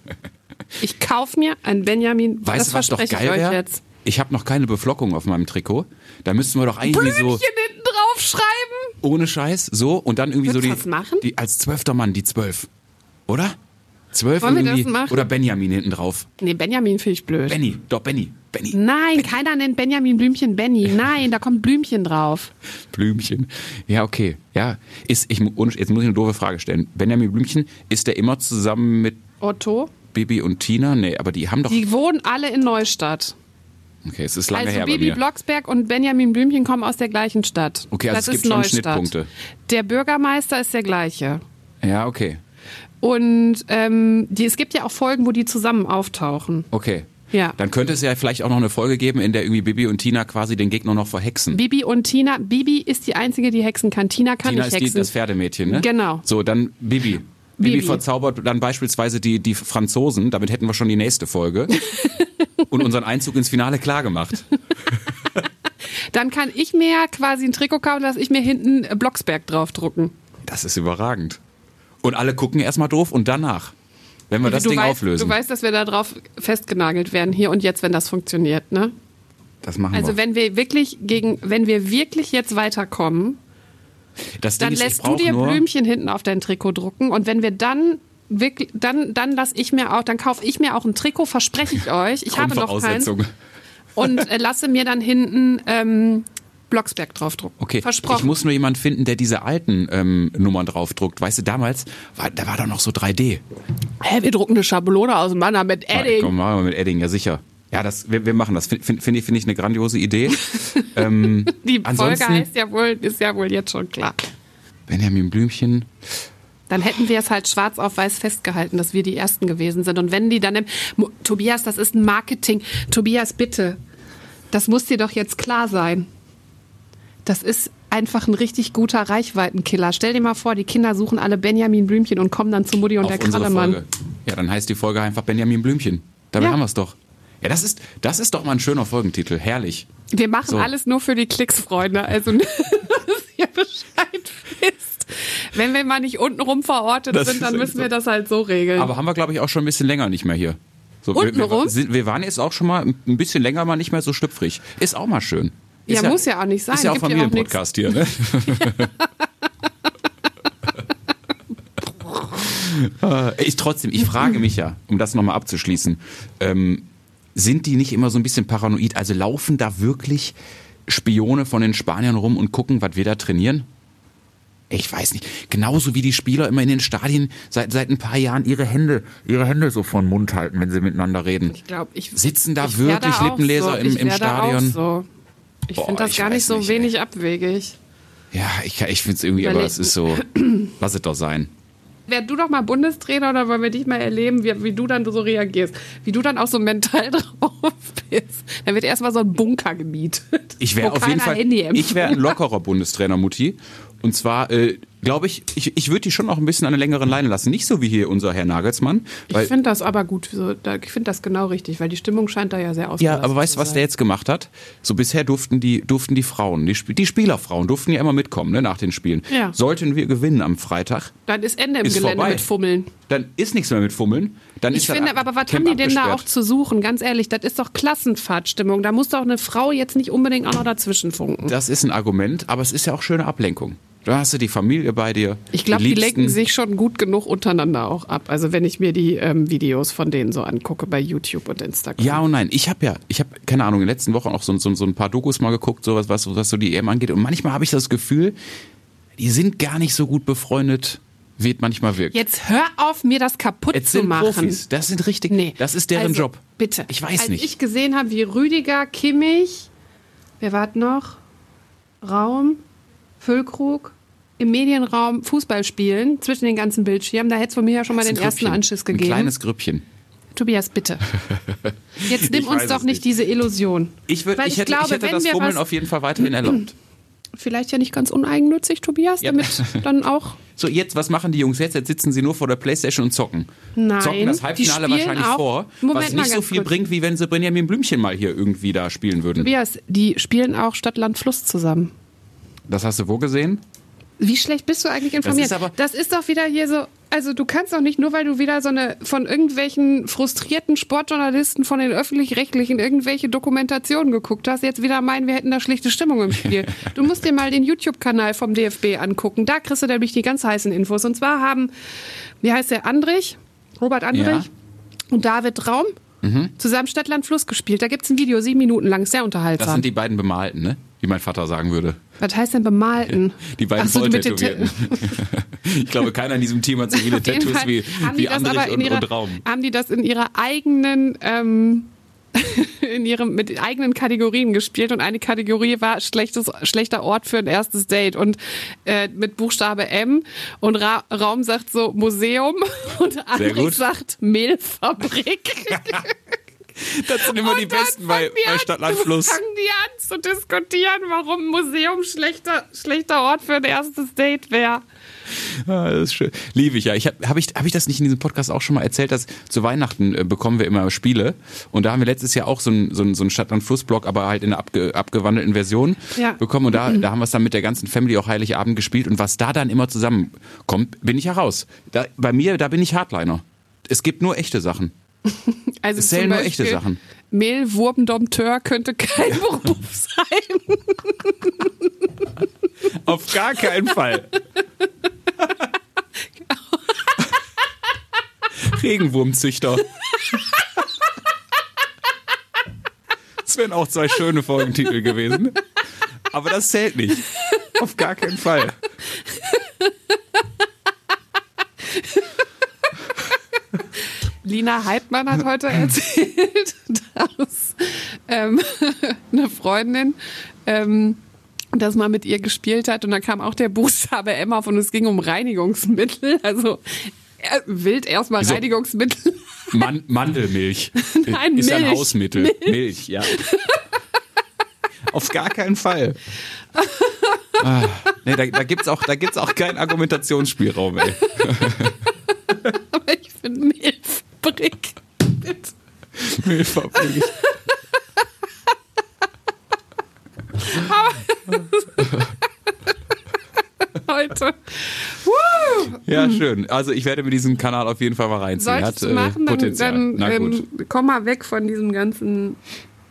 Ich kaufe mir ein Benjamin, Weißt das du, was doch verspreche ich geil euch wäre? jetzt. Ich habe noch keine Beflockung auf meinem Trikot. Da müssten wir doch eigentlich Blümchen so hinten drauf schreiben. ohne Scheiß so und dann irgendwie Würdest so du die, das machen? die als zwölfter Mann, die zwölf. Oder? Zwölf Wollen wir das irgendwie. machen? Oder Benjamin hinten drauf. Nee, Benjamin finde ich blöd. Benny, doch Benny. Benny. Nein, keiner nennt Benjamin Blümchen Benny. Nein, da kommt Blümchen drauf. Blümchen. Ja, okay. Ja, ist, ich, jetzt muss ich eine doofe Frage stellen. Benjamin Blümchen, ist der immer zusammen mit Otto? Bibi und Tina? Nee, aber die haben doch. Die wohnen alle in Neustadt. Okay, es ist lange Also her bei Bibi mir. Blocksberg und Benjamin Blümchen kommen aus der gleichen Stadt. Okay, also das es ist gibt schon Neustadt. Schnittpunkte. Der Bürgermeister ist der gleiche. Ja, okay. Und ähm, die, es gibt ja auch Folgen, wo die zusammen auftauchen. Okay. Ja. Dann könnte es ja vielleicht auch noch eine Folge geben, in der irgendwie Bibi und Tina quasi den Gegner noch verhexen. Bibi und Tina. Bibi ist die einzige, die hexen kann. Tina kann Tina nicht ist die, hexen. das Pferdemädchen, ne? Genau. So, dann Bibi. Bibi, Bibi. verzaubert dann beispielsweise die, die Franzosen. Damit hätten wir schon die nächste Folge. Und unseren Einzug ins Finale klargemacht. Dann kann ich mir quasi ein Trikot kaufen, lasse ich mir hinten äh, Blocksberg draufdrucken. Das ist überragend. Und alle gucken erstmal doof und danach, wenn wir das du Ding weißt, auflösen. Du weißt, dass wir da drauf festgenagelt werden, hier und jetzt, wenn das funktioniert, ne? das machen Also wir. wenn wir wirklich gegen, wenn wir wirklich jetzt weiterkommen, Das Ding dann ist, ich lässt du brauch dir nur, Blümchen hinten auf dein Trikot drucken und wenn wir dann wirklich, dann, dann lasse ich mir auch, dann kaufe ich mir auch ein Trikot, verspreche ich euch. Ich habe noch keins Grundvoraussetzung. und äh, lasse mir dann hinten ähm, Blocksberg draufdrucken. Okay, Versprochen. ich muss nur jemanden finden, der diese alten ähm, Nummern draufdruckt. Weißt du, damals, war, da war doch noch so drei D. Hä, wir drucken eine Schablone auseinander mit Edding. Komm, machen wir mit Edding, ja sicher. Ja, das, wir, wir machen das. Finde find, find ich, find ich eine grandiose Idee. ähm, Die Folge ansonsten- heißt ja wohl, ist ja wohl jetzt schon klar. Benjamin Blümchen. Dann hätten wir es halt schwarz auf weiß festgehalten, dass wir die Ersten gewesen sind. Und wenn die dann im... Mo- Tobias, das ist ein Marketing. Tobias, bitte. Das muss dir doch jetzt klar sein. Das ist einfach ein richtig guter Reichweitenkiller. Stell dir mal vor, die Kinder suchen alle Benjamin Blümchen und kommen dann zu Mutti und Auf der unsere Krallemann. Folge. Ja, dann heißt die Folge einfach Benjamin Blümchen. Damit Ja. haben wir es doch. Ja, das ist, das ist doch mal ein schöner Folgentitel. Herrlich. Wir machen So. alles nur für die Klicks, Freunde. Also, dass ihr Bescheid wisst. Wenn wir mal nicht untenrum verortet Das sind, ist dann echt müssen so. wir das halt so regeln. Aber haben wir, glaube ich, auch schon ein bisschen länger nicht mehr hier. So, wir, Untenrum? wir, sind, wir waren jetzt auch schon mal ein bisschen länger mal nicht mehr so schlüpfrig. Ist auch mal schön. Ist Ja, muss ja auch nicht sein. Ist ja auch Gibt ja auch Familienpodcast hier, ne? Ich trotzdem, ich frage mich ja, um das nochmal abzuschließen, ähm, sind die nicht immer so ein bisschen paranoid? Also laufen da wirklich Spione von den Spaniern rum und gucken, was wir da trainieren? Ich weiß nicht. Genauso wie die Spieler immer in den Stadien seit, seit ein paar Jahren ihre Hände, ihre Hände so vor den Mund halten, wenn sie miteinander reden. Ich glaube, ich sitzen da ich wirklich da Lippenleser so. im, im Stadion? So. Ich finde das ich gar nicht so nicht, wenig ey. abwegig. Ja, ich, ich finde es irgendwie, aber Überleg- es ist so, lass es doch sein. Wär du doch mal Bundestrainer oder wollen wir dich mal erleben, wie, wie du dann so reagierst? Wie du dann auch so mental drauf bist. Dann wird erstmal so ein Bunker gemietet. Ich wäre wo auf jeden keiner Fall, Handy empfängt. ich wäre ein lockerer Bundestrainer, Mutti. Und zwar, äh, glaube ich, ich, ich würde die schon auch ein bisschen an der längeren Leine lassen. Nicht so wie hier unser Herr Nagelsmann. Ich Weil, finde das aber gut. So, da, ich finde das genau richtig, weil die Stimmung scheint da ja sehr ausgelassen ja, aber weißt du, zu was sein. der jetzt gemacht hat? So bisher durften die, durften die Frauen, die, Sp- die Spielerfrauen durften ja immer mitkommen, ne, nach den Spielen. Ja. Sollten wir gewinnen am Freitag, Dann ist Ende im ist Gelände vorbei. mit Fummeln. Dann ist nichts mehr mit Fummeln. Dann Ich ist das finde, aber was Camp haben die denn da abgesperrt. auch zu suchen? Ganz ehrlich, das ist doch Klassenfahrtstimmung. Da muss doch eine Frau jetzt nicht unbedingt auch noch dazwischen funken. Das ist ein Argument, aber es ist ja auch schöne Ablenkung. Da hast du die Familie bei dir. Ich glaube, die Liebsten. lenken sich schon gut genug untereinander auch ab. Also wenn ich mir die ähm, Videos von denen so angucke bei YouTube und Instagram. Ja und nein. Ich habe ja, ich habe, keine Ahnung, in den letzten Wochen auch so, so, so ein paar Dokus mal geguckt, sowas, was, was so die E M angeht. Und manchmal habe ich das Gefühl, die sind gar nicht so gut befreundet, wie es manchmal wirkt. Jetzt hör auf, mir das kaputt Es zu sind machen. Profis. Das sind richtig, Nee. das ist deren also, Job. Bitte. Ich weiß Als nicht. ich gesehen habe, wie Rüdiger, Kimmich, wer war noch? Raum, Füllkrug, im Medienraum Fußball spielen, zwischen den ganzen Bildschirmen, da hätte es von mir ja schon mal Das ist den ein ersten Grüppchen. Anschiss gegeben. Ein kleines Grüppchen. Tobias, bitte. Jetzt nimm Ich uns weiß doch es nicht nicht. diese Illusion. Ich, würd, Weil ich, ich hätte, glaube, ich hätte wenn das wir Fummeln was- auf jeden Fall weiterhin erlaubt. Vielleicht ja nicht ganz uneigennützig, Tobias, Ja. damit dann auch... So, jetzt, was machen die Jungs jetzt? Jetzt sitzen sie nur vor der Playstation und zocken. Nein, Zocken das die Halbfinale spielen wahrscheinlich auch- vor, Moment was mal nicht so ganz viel kurz. bringt, wie wenn sie Benjamin Blümchen mal hier irgendwie da spielen würden. Tobias, die spielen auch Stadt, Land, Fluss zusammen. Das hast du wo gesehen? Wie schlecht bist du eigentlich informiert? ist aber- das ist doch wieder hier so, also du kannst doch nicht, nur weil du wieder so eine von irgendwelchen frustrierten Sportjournalisten von den Öffentlich-Rechtlichen irgendwelche Dokumentationen geguckt hast, jetzt wieder meinen, wir hätten da schlechte Stimmung im Spiel. Du musst dir mal den YouTube-Kanal vom D F B angucken, da kriegst du nämlich die ganz heißen Infos. Und zwar haben, wie heißt der, Andrich, Robert Andrich Ja. und David Raum zusammen Stadt, Land, Fluss gespielt. Da gibt es ein Video, sieben Minuten lang, sehr Das unterhaltsam. sind die beiden Bemalten, ne? Wie mein Vater sagen würde. Was heißt denn bemalten? Die beiden Ach so, mit den Volltätowierten. Ich glaube, keiner in diesem Team hat so viele Auf jeden Tattoos Fall wie, haben die wie das Andrich aber in und, ihrer, und Raum. haben die das in ihrer eigenen ähm, in ihrem mit eigenen Kategorien gespielt und eine Kategorie war schlechtes schlechter Ort für ein erstes Date und äh, mit Buchstabe M und Ra Raum sagt so Museum und Andrich gut. sagt Mehlfabrik. Das sind immer Und die dann Besten bei, fangen die bei an- Stadt, Land, Fluss. Fangen die an zu diskutieren, warum Museum schlechter schlechter Ort für ein erstes Date wäre. Ah, das ist schön. Liebe ich ja. Ich habe hab ich, hab ich das nicht in diesem Podcast auch schon mal erzählt, dass zu Weihnachten äh, bekommen wir immer Spiele. Und da haben wir letztes Jahr auch so einen so ein, so ein Stadt-Land-Fluss-Block, aber halt in einer abge, abgewandelten Version Ja. bekommen. Und da, da haben wir es dann mit der ganzen Family auch Heiligabend gespielt. Und was da dann immer zusammenkommt, bin ich heraus. Da, bei mir, da bin ich Hardliner. Es gibt nur echte Sachen. Also Es zählen zum nur Beispiel echte Sachen. Mehlwurmdompteur könnte kein Beruf sein. Auf gar keinen Fall. Regenwurmzüchter. Das wären auch zwei schöne Folgentitel gewesen. Aber das zählt nicht. Auf gar keinen Fall. Lina Heidmann hat heute erzählt, dass ähm, eine Freundin ähm, das mal mit ihr gespielt hat und dann kam auch der Buchstabe M auf und es ging um Reinigungsmittel. Also äh, wild erstmal So. Reinigungsmittel. Man Mandelmilch. Nein, ist ein Milch. Hausmittel. Milch. Milch, ja. Auf gar keinen Fall. Ah, nee, da, da gibt's auch, da gibt's auch keinen Argumentationsspielraum, ey. Aber ich finde Mehlfabrik. Mehlfabrik. Heute. Woo! Ja, schön. Also ich werde mir diesen Kanal auf jeden Fall mal reinziehen. Solltest Hat du machen, äh, dann, Potenzial. dann Na gut. ähm, komm mal weg von diesem ganzen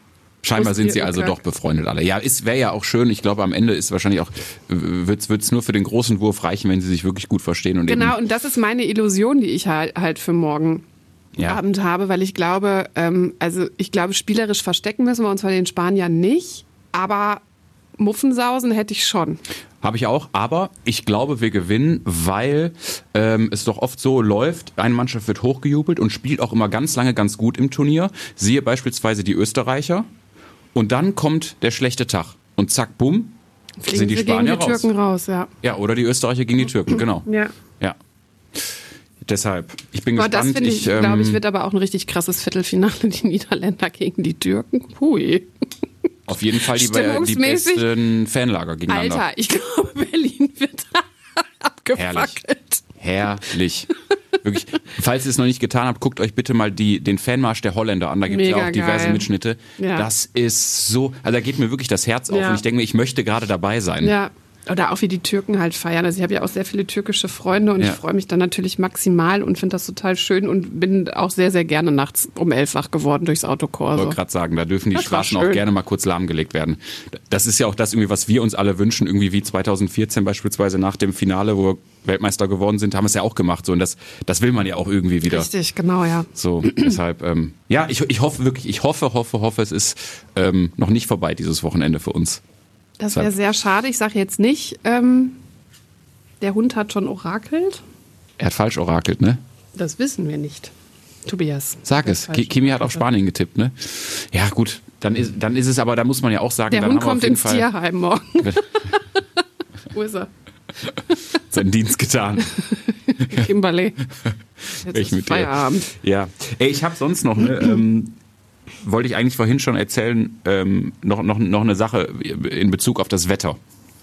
Scheinbar sind sie Ihr also Öcker. doch befreundet alle. Ja, es wäre ja auch schön. Ich glaube, am Ende ist wahrscheinlich auch, wird es nur für den großen Wurf reichen, wenn sie sich wirklich gut verstehen. Und Genau, eben, und das ist meine Illusion, die ich halt, halt für morgen ja. Abend habe, weil ich glaube, ähm, also ich glaube, spielerisch verstecken müssen wir uns bei den Spaniern nicht, aber Muffensausen hätte ich schon. Habe ich auch, aber ich glaube, wir gewinnen, weil ähm, es doch oft so läuft, eine Mannschaft wird hochgejubelt und spielt auch immer ganz lange ganz gut im Turnier. Siehe beispielsweise die Österreicher. Und dann kommt der schlechte Tag. Und zack, bumm, Fliegen sind die sie Spanier gegen die raus. Türken raus, ja. Ja, oder die Österreicher gegen die Türken, genau. Ja. Ja. Deshalb, ich bin Aber das gespannt. finde ich, ähm, glaube ich, wird aber auch ein richtig krasses Viertelfinale, die Niederländer gegen die Türken. Hui. Auf jeden Fall die, die Stimmungsmäßig. besten Fanlager gegeneinander. Alter, ich glaube, Berlin wird abgefackelt. Herrlich. Wirklich, falls ihr es noch nicht getan habt, guckt euch bitte mal die, den Fanmarsch der Holländer an. Da gibt es ja Mega auch diverse geil. Mitschnitte. Ja. Das ist so, also da geht mir wirklich das Herz auf Ja. und ich denke mir, ich möchte gerade dabei sein. Ja. Oder auch wie die Türken halt feiern. Also ich habe ja auch sehr viele türkische Freunde und Ja. ich freue mich dann natürlich maximal und finde das total schön und bin auch sehr, sehr gerne nachts um elf wach geworden durchs Ich Autokorso. wollte gerade sagen, da dürfen die Das war Straßen auch schön. gerne mal kurz lahmgelegt werden. Das ist ja auch das irgendwie, was wir uns alle wünschen, irgendwie wie zweitausendvierzehn beispielsweise nach dem Finale, wo wir Weltmeister geworden sind, haben wir es ja auch gemacht. So, und das, das will man ja auch irgendwie wieder. Richtig, genau, ja. So, deshalb, ähm, ja, ich, ich hoffe wirklich, ich hoffe, hoffe, hoffe, es ist ähm, noch nicht vorbei dieses Wochenende für uns. Das wäre sehr schade. Ich sage jetzt nicht, ähm, der Hund hat schon orakelt. Er hat falsch orakelt, ne? Das wissen wir nicht. Tobias. Sag Der es. falsch Ki- Kimi hat auf orakelt. Spanien getippt, ne? Ja, gut, dann ist, dann ist es aber, da muss man ja auch sagen, Der dann Hund haben wir auf kommt jeden ins Fall Tierheim morgen. Wo ist er? seinen Dienst getan. Kimberley. Jetzt Ich ist mit dir. Feierabend. Ja, ey, ich habe sonst noch, ne, ähm, wollte ich eigentlich vorhin schon erzählen, ähm, noch, noch, noch eine Sache in Bezug auf das Wetter.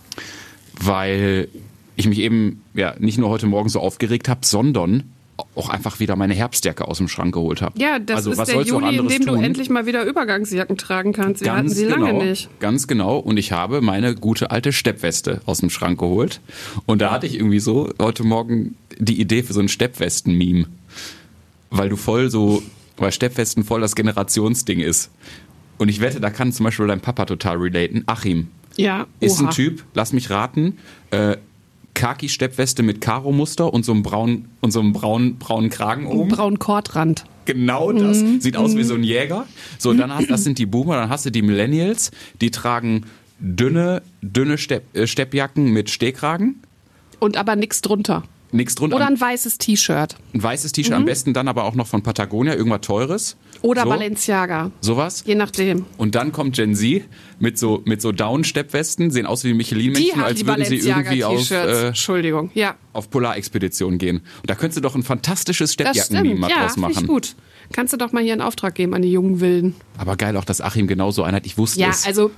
Weil ich mich eben ja nicht nur heute Morgen so aufgeregt habe, sondern auch einfach wieder meine Herbstjacke aus dem Schrank geholt habe. Ja, das also, ist was der sollst du auch Juli, in anderes dem du tun? endlich mal wieder Übergangsjacken tragen kannst. Wir hatten Ganz sie genau, lange nicht. ganz genau. Und ich habe meine gute alte Steppweste aus dem Schrank geholt. Und da hatte ich irgendwie so heute Morgen die Idee für so ein Steppwesten-Meme. Weil du voll so, weil Steppwesten voll das Generationsding ist. Und ich wette, da kann zum Beispiel dein Papa total relaten. Achim Ja, ist oha. ein Typ, lass mich raten, äh, Khaki-Steppweste mit Karo-Muster und so einem braunen, und so einem braunen, braunen Kragen oben. Braun Kordrand. Genau das. Sieht aus wie so ein Jäger. So, dann hast, das sind die Boomer, dann hast du die Millennials, die tragen dünne, dünne Stepp, äh, Steppjacken mit Stehkragen. Und aber nichts drunter. Nichts drunter. Oder ein weißes T-Shirt. Ein weißes T-Shirt, am besten dann aber auch noch von Patagonia, irgendwas Teures. Oder so, Balenciaga. Sowas. Je nachdem. Und dann kommt Gen Z mit so, mit so Down-Steppwesten, sehen aus wie Die Michelin-Männchen, haben als die würden sie irgendwie auf, Balenciaga-T-Shirts. äh, Entschuldigung. Ja, auf Polarexpedition gehen. Und da könntest du doch ein fantastisches das Steppjacken-Meme stimmt. mal Ja, draus finde ich machen. gut. Kannst du doch mal hier einen Auftrag geben an die jungen Wilden. Aber geil auch, dass Achim genauso einer hat. Ich wusste Ja, es. also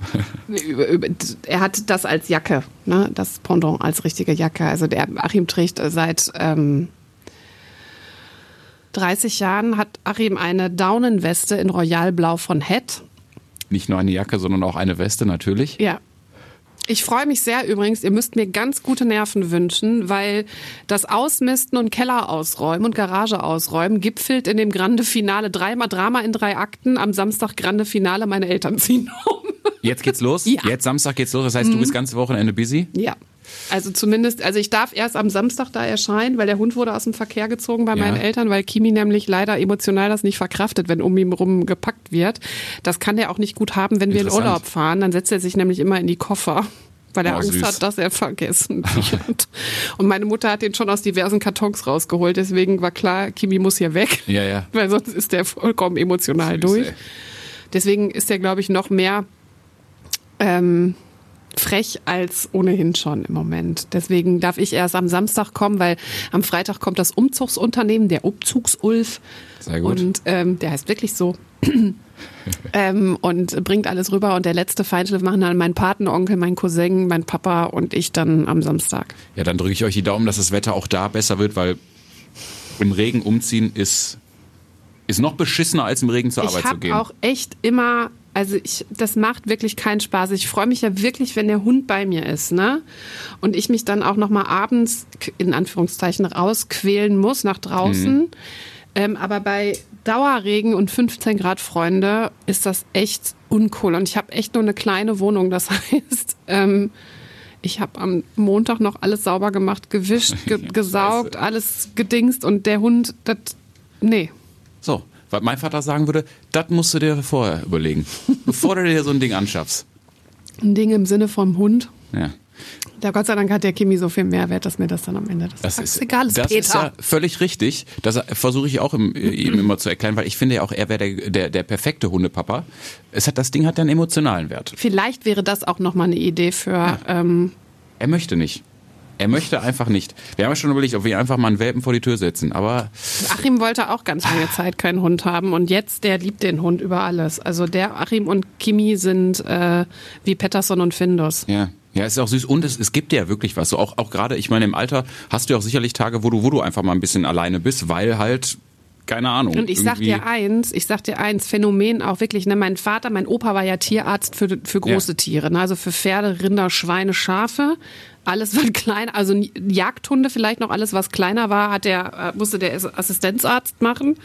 er hat das als Jacke, ne? Das Pendant als richtige Jacke. Also der Achim trägt seit ähm, dreißig Jahren, hat Achim eine Daunenweste in Royalblau von Het. Nicht nur eine Jacke, sondern auch eine Weste natürlich. Ja. Ich freue mich sehr übrigens, ihr müsst mir ganz gute Nerven wünschen, weil das Ausmisten und Keller ausräumen und Garage ausräumen gipfelt in dem Grande Finale, dreimal Drama in drei Akten, am Samstag Grande Finale, meine Eltern ziehen um. Jetzt geht's los? Ja. Jetzt Samstag geht's los. Das heißt, du bist ganze Wochenende busy? Ja. Also zumindest, also ich darf erst am Samstag da erscheinen, weil der Hund wurde aus dem Verkehr gezogen bei Ja. meinen Eltern, weil Kimi nämlich leider emotional das nicht verkraftet, wenn um ihn rum gepackt wird. Das kann der auch nicht gut haben, wenn wir in Interessant. Urlaub fahren. Dann setzt er sich nämlich immer in die Koffer, weil er Oh, Angst süß. hat, dass er vergessen wird. Und meine Mutter hat den schon aus diversen Kartons rausgeholt, deswegen war klar, Kimi muss hier weg. Ja, ja. Weil sonst ist der vollkommen emotional Süß, durch. ey. Deswegen ist der, glaube ich, noch mehr ähm, frech als ohnehin schon im Moment. Deswegen darf ich erst am Samstag kommen, weil am Freitag kommt das Umzugsunternehmen, der Umzugsulf. Sehr gut. Und ähm, der heißt wirklich so. ähm, und bringt alles rüber. Und der letzte Feinschliff machen dann mein Patenonkel, mein Cousin, mein Papa und ich dann am Samstag. Ja, dann drücke ich euch die Daumen, dass das Wetter auch da besser wird, weil im Regen umziehen ist, ist noch beschissener, als im Regen zur Ich Arbeit zu gehen. habe auch echt immer, also ich, das macht wirklich keinen Spaß. Ich freue mich ja wirklich, wenn der Hund bei mir ist, ne? Und ich mich dann auch noch mal abends in Anführungszeichen rausquälen muss nach draußen. Mhm. Ähm, aber bei Dauerregen und fünfzehn Grad Freunde ist das echt uncool. Und ich habe echt nur eine kleine Wohnung. Das heißt, ähm, ich habe am Montag noch alles sauber gemacht, gewischt, ge- Ja, gesaugt, scheiße. alles gedingst. Und der Hund, das, nee. So, weil mein Vater sagen würde, das musst du dir vorher überlegen, bevor du dir so ein Ding anschaffst. Ein Ding im Sinne vom Hund. Ja. Ja, Gott sei Dank hat der Kimi so viel Mehrwert, dass mir das dann am Ende das, Das das ist, egal ist, das Peter. ist ja völlig richtig. Das versuche ich auch im, ihm immer zu erklären, weil ich finde ja auch, er wäre der, der, der perfekte Hundepapa. Es hat, das Ding hat ja einen emotionalen Wert. Vielleicht wäre das auch nochmal eine Idee für... Ja. Ähm, Er möchte nicht. Er möchte einfach nicht. Wir haben ja schon überlegt, ob wir einfach mal einen Welpen vor die Tür setzen, aber Achim wollte auch ganz lange Zeit keinen Hund haben und jetzt, der liebt den Hund über alles. Also der Achim und Kimi sind äh, wie Pettersson und Findus. ja. Ja, ist auch süß und es, es gibt dir ja wirklich was. So auch, auch gerade, ich meine, im Alter hast du ja auch sicherlich Tage, wo du, wo du einfach mal ein bisschen alleine bist, weil halt, keine Ahnung. Und ich sag irgendwie- dir eins, ich sag dir eins, Phänomen auch wirklich, ne, mein Vater, mein Opa war ja Tierarzt für, für große Ja. Tiere, ne, also für Pferde, Rinder, Schweine, Schafe, alles was klein, also Jagdhunde vielleicht noch, alles was kleiner war, hat der, musste der Assistenzarzt machen.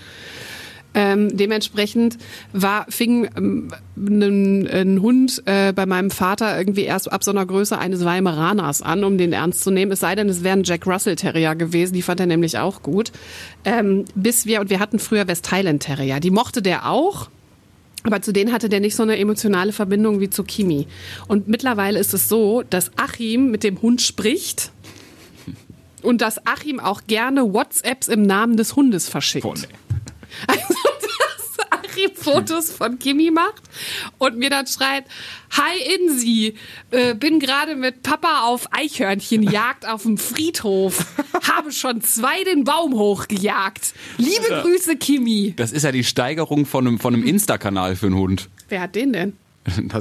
Ähm, dementsprechend war, fing ähm, ein, ein Hund äh, bei meinem Vater irgendwie erst ab so einer Größe eines Weimaraners an, um den ernst zu nehmen. Es sei denn, es wäre ein Jack Russell Terrier gewesen, die fand er nämlich auch gut. Ähm, bis wir, und wir hatten früher West Highland Terrier, die mochte der auch. Aber zu denen hatte der nicht so eine emotionale Verbindung wie zu Kimi. Und mittlerweile ist es so, dass Achim mit dem Hund spricht und dass Achim auch gerne WhatsApps im Namen des Hundes verschickt. Boah, nee. Also, dass Achim Fotos von Kimi macht und mir dann schreit, hi Insi, äh, bin gerade mit Papa auf Eichhörnchenjagd auf dem Friedhof, habe schon zwei den Baum hochgejagt. Liebe Ja. Grüße, Kimi. Das ist ja die Steigerung von einem, von einem Insta-Kanal für einen Hund. Wer hat den denn? Das,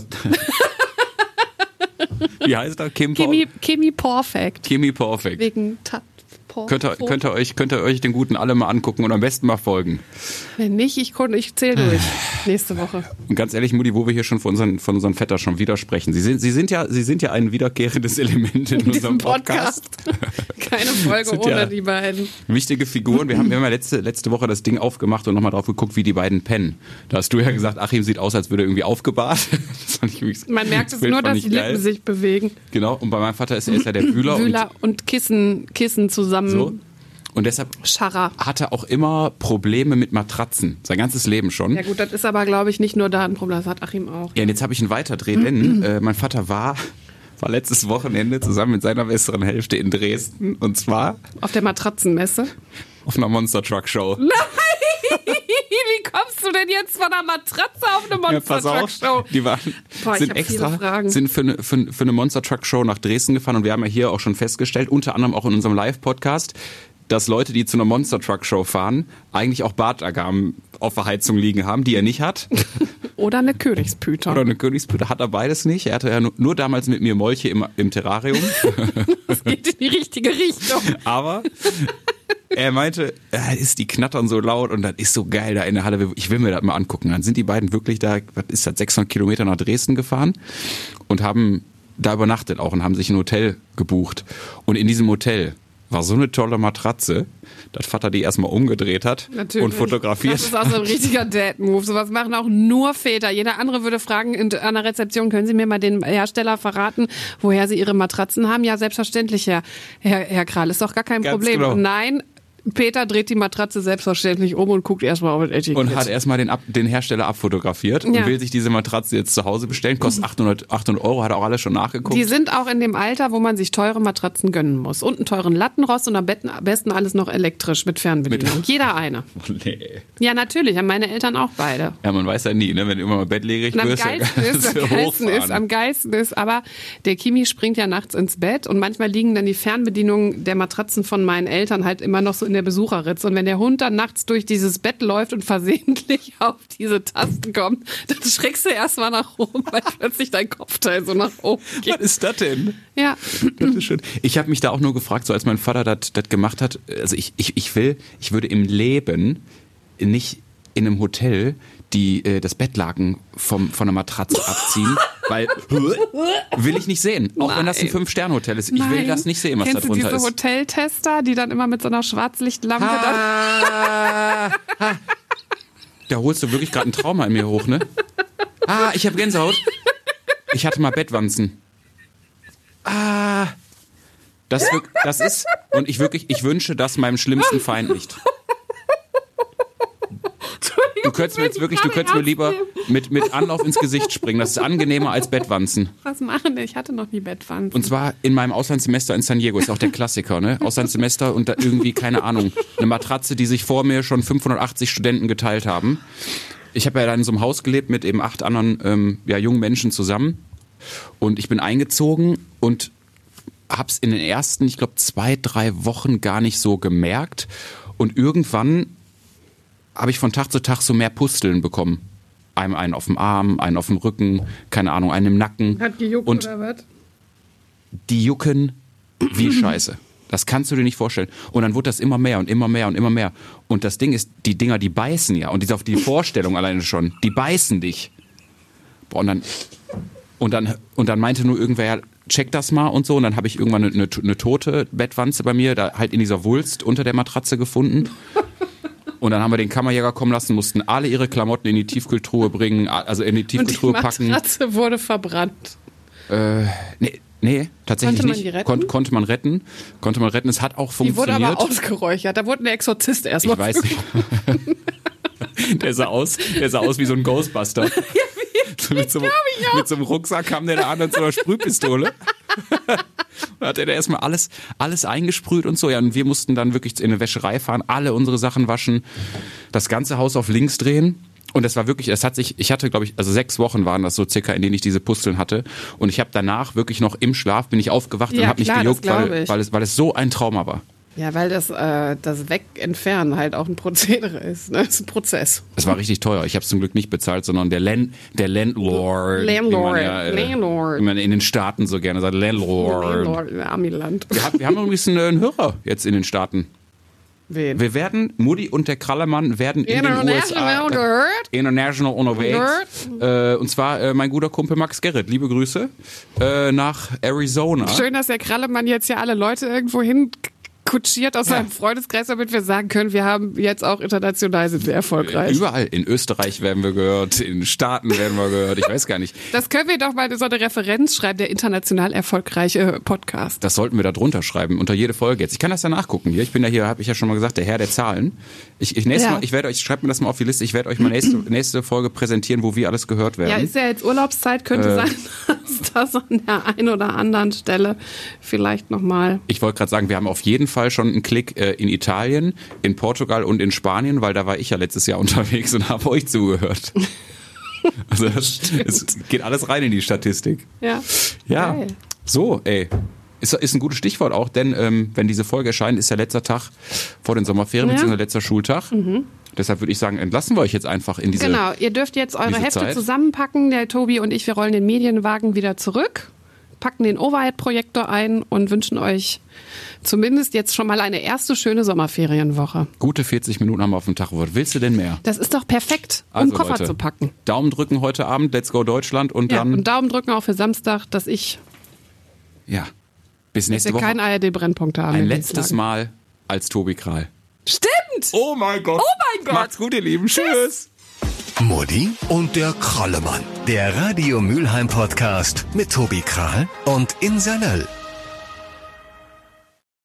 wie heißt er? Kim Kimi, Kimi Perfect. Kimi Perfect. Wegen Tat. Por- Könnt ihr, könnt, ihr euch, könnt ihr euch den Guten alle mal angucken und am besten mal folgen. Wenn nicht, ich, kon- ich zähle durch. Nächste Woche. Und ganz ehrlich, Mutti, wo wir hier schon von unseren, von unseren Vetter schon widersprechen. Sie sind, Sie sind ja, Sie sind ja ein wiederkehrendes Element in, In unserem diesem Podcast. Podcast. Keine Folge Sind ohne ja die beiden. Wichtige Figuren. Wir haben, wir haben ja letzte, letzte Woche das Ding aufgemacht und nochmal drauf geguckt, wie die beiden pennen. Da hast du ja gesagt, Achim sieht aus, als würde er irgendwie aufgebahrt. Das fand ich irgendwie- Man merkt es Bild nur, fand dass ich die Lippen geil. sich bewegen. Genau, und bei meinem Vater ist er, ist er der Wühler. Wühler und Kissen, Kissen zusammen. Und, so. Und deshalb Scharrer. hat er auch immer Probleme mit Matratzen. Sein ganzes Leben schon. Ja gut, das ist aber, glaube ich, nicht nur da ein Problem. Das hat Achim auch. Ja, und jetzt habe ich einen Weiterdreh, denn äh, mein Vater war, war letztes Wochenende zusammen mit seiner besseren Hälfte in Dresden. Und zwar Auf der Matratzenmesse. auf einer Monster Truck Show. Wie kommst du denn jetzt von einer Matratze auf eine Ja, pass auf, Monster-Truck-Show? die waren, Boah, ich sind hab viele extra, Fragen. sind für eine, für, für eine Monster Truck Show nach Dresden gefahren und wir haben ja hier auch schon festgestellt, unter anderem auch in unserem Live-Podcast, dass Leute, die zu einer Monster Truck Show fahren, eigentlich auch Bartagamen auf der Heizung liegen haben, die er nicht hat. Oder eine Königspüter. Oder eine Königspüte, hat er beides nicht. Er hatte ja nur, nur damals mit mir Molche im, im Terrarium. Das geht in die richtige Richtung. Aber er meinte, ja, ist die knattern so laut und das ist so geil da in der Halle. Ich will mir das mal angucken. Dann sind die beiden wirklich da, was ist das, sechshundert Kilometer nach Dresden gefahren und haben da übernachtet auch und haben sich ein Hotel gebucht. Und in diesem Hotel war so eine tolle Matratze, dass Vater die erstmal umgedreht hat Natürlich. und fotografiert. Das ist auch so ein richtiger Dad-Move. Sowas machen auch nur Väter. Jeder andere würde fragen in, an der Rezeption, können Sie mir mal den Hersteller verraten, woher Sie Ihre Matratzen haben? Ja, selbstverständlich, Herr, Herr, Herr Kral. Ist doch gar kein Ganz Problem. genau. Nein, Peter dreht die Matratze selbstverständlich um und guckt erstmal auf das Etikett. Und hat erstmal den, Ab, den Hersteller abfotografiert Ja. und will sich diese Matratze jetzt zu Hause bestellen. Kostet achthundert, achthundert Euro, hat auch alles schon nachgeguckt. Die sind auch in dem Alter, wo man sich teure Matratzen gönnen muss. Und einen teuren Lattenrost und am besten, am besten alles noch elektrisch mit Fernbedienung. Mit- Jeder eine. Oh, nee. Ja, natürlich, haben meine Eltern auch beide. Ja, man weiß ja nie, ne? Wenn du immer mal bettlägerig Und am wirst, geilsten dann ist, kannst am du geilsten ist, hochfahren. am geilsten ist, aber der Kimi springt ja nachts ins Bett und manchmal liegen dann die Fernbedienungen der Matratzen von meinen Eltern halt immer noch so in der Besucherritze. Und wenn der Hund dann nachts durch dieses Bett läuft und versehentlich auf diese Tasten kommt, dann schreckst du erstmal nach oben, weil plötzlich dein Kopfteil so nach oben geht. Was ist das denn? Ja. Das ist schön. Ich habe mich da auch nur gefragt, so als mein Vater das das gemacht hat, also ich, ich, ich will, ich würde im Leben nicht in einem Hotel die äh, das Bettlaken vom, von der Matratze abziehen, weil will ich nicht sehen. Auch wenn das ein Nein. Fünf-Sterne-Hotel ist. Ich will Nein. das nicht sehen, was Kennst da drunter du diese ist. Hoteltester, die dann immer mit so einer Schwarzlichtlampe dann Ah, ah. Da holst du wirklich gerade ein Trauma in mir hoch, ne? Ah, ich habe Gänsehaut. Ich hatte mal Bettwanzen. Ah, das, das ist, und ich wirklich, ich wünsche das meinem schlimmsten Feind nicht. Du könntest mir jetzt wirklich, du könntest mir lieber mit, mit Anlauf ins Gesicht springen. Das ist angenehmer als Bettwanzen. Was machen denn? Ich hatte noch nie Bettwanzen. Und zwar in meinem Auslandssemester in San Diego, ist auch der Klassiker, ne? Auslandssemester und da irgendwie, keine Ahnung, eine Matratze, die sich vor mir schon fünfhundertachtzig Studenten geteilt haben. Ich habe ja dann in so einem Haus gelebt mit eben acht anderen ähm, ja, jungen Menschen zusammen. Und ich bin eingezogen und hab's in den ersten, ich glaube, zwei, drei Wochen gar nicht so gemerkt. Und irgendwann habe ich von Tag zu Tag so mehr Pusteln bekommen. Einen, einen auf dem Arm, einen auf dem Rücken, keine Ahnung, einen im Nacken. Hat gejuckt und oder was? Die jucken wie Scheiße. Das kannst du dir nicht vorstellen. Und dann wurde das immer mehr und immer mehr und immer mehr. Und das Ding ist, die Dinger, die beißen ja. Und die auf die Vorstellung alleine schon, die beißen dich. Boah, und dann, und dann, und dann meinte nur irgendwer, ja, check das mal und so. Und dann habe ich irgendwann eine, eine, eine tote Bettwanze bei mir, da halt in dieser Wulst unter der Matratze gefunden. Und dann haben wir den Kammerjäger kommen lassen, mussten alle ihre Klamotten in die Tiefkühltruhe bringen, also in die Tiefkühltruhe packen. Und die Matratze packen. Wurde verbrannt. Äh, nee, nee, tatsächlich konnte man nicht. Die retten? Kon- konnte man retten. Konnte man retten. Es hat auch funktioniert. Die wurde aber ausgeräuchert. Da wurde ein Exorzist erstmal. Ich weiß nicht. Der sah aus, der sah aus wie so ein Ghostbuster. Ja, wie, mit, so, mit so einem Rucksack kam der da an und so einer Sprühpistole. Da hat er da erstmal alles, alles eingesprüht und so. Ja, und wir mussten dann wirklich in eine Wäscherei fahren, alle unsere Sachen waschen, das ganze Haus auf links drehen. Und das war wirklich, das hat sich, ich hatte, glaube ich, also sechs Wochen waren das so circa, in denen ich diese Pusteln hatte. Und ich habe danach wirklich noch im Schlaf, bin ich aufgewacht ja, und habe mich gejuckt, weil, weil, es, weil es so ein Trauma war. Ja, weil das, äh, das Wegentfernen halt auch ein Prozedere ist. Ne? Das ist ein Prozess. Es war richtig teuer. Ich habe es zum Glück nicht bezahlt, sondern der, Land, der Landlord. Landlord. Wie man, ja, äh, Landlord. wie man in den Staaten so gerne sagt. Landlord. Landlord in Amiland. Wir, haben, wir haben übrigens einen, einen Hörer jetzt in den Staaten. Wen? Wir werden, Mutti und der Krallemann werden in den U S A gehört. international unterwegs. Äh, und zwar äh, mein guter Kumpel Max Gerrit. Liebe Grüße äh, nach Arizona. Schön, dass der Krallemann jetzt ja alle Leute irgendwo hin kutschiert aus seinem ja. Freundeskreis, damit wir sagen können, wir haben jetzt auch international sind wir erfolgreich. Überall. In Österreich werden wir gehört, in den Staaten werden wir gehört, ich weiß gar nicht. Das können wir doch mal so eine Referenz schreiben, der international erfolgreiche Podcast. Das sollten wir da drunter schreiben, unter jede Folge jetzt. Ich kann das ja nachgucken hier. Ich bin ja hier, habe ich ja schon mal gesagt, der Herr der Zahlen. Ich, ich, nächstes ja. Mal, ich werde euch, schreibt mir das mal auf die Liste, ich werde euch mal nächste, nächste Folge präsentieren, wo wir alles gehört werden. Ja, ist ja jetzt Urlaubszeit, könnte äh, sein, dass das an der einen oder anderen Stelle vielleicht nochmal... Ich wollte gerade sagen, wir haben auf jeden Fall schon einen Klick äh, in Italien, in Portugal und in Spanien, weil da war ich ja letztes Jahr unterwegs und habe euch zugehört. Also das, es geht alles rein in die Statistik. Ja. Ja. Geil. So, ey. Ist, ist ein gutes Stichwort auch, denn ähm, wenn diese Folge erscheint, ist ja letzter Tag vor den Sommerferien, ja. beziehungsweise letzter Schultag. Mhm. Deshalb würde ich sagen, entlassen wir euch jetzt einfach in diese Genau, ihr dürft jetzt eure Hefte Zeit. zusammenpacken. Der Tobi und ich, wir rollen den Medienwagen wieder zurück, packen den Overhead-Projektor ein und wünschen euch zumindest jetzt schon mal eine erste schöne Sommerferienwoche. Gute vierzig Minuten haben wir auf dem Tag. Was willst du denn mehr? Das ist doch perfekt, um also, Koffer Leute, zu packen. Daumen drücken heute Abend, let's go Deutschland und ja, dann... und Daumen drücken auch für Samstag, dass ich... Ja, bis nächste dass wir Woche. keinen A R D-Brennpunkt haben. Ein letztes Mal als Tobi Krahl. Stimmt! Oh mein Gott! Oh mein Gott! Macht's gut, ihr Lieben. Tschüss! Mutti und der Krallemann. Der Radio Mülheim Podcast mit Tobi Krahl und Insa Löll.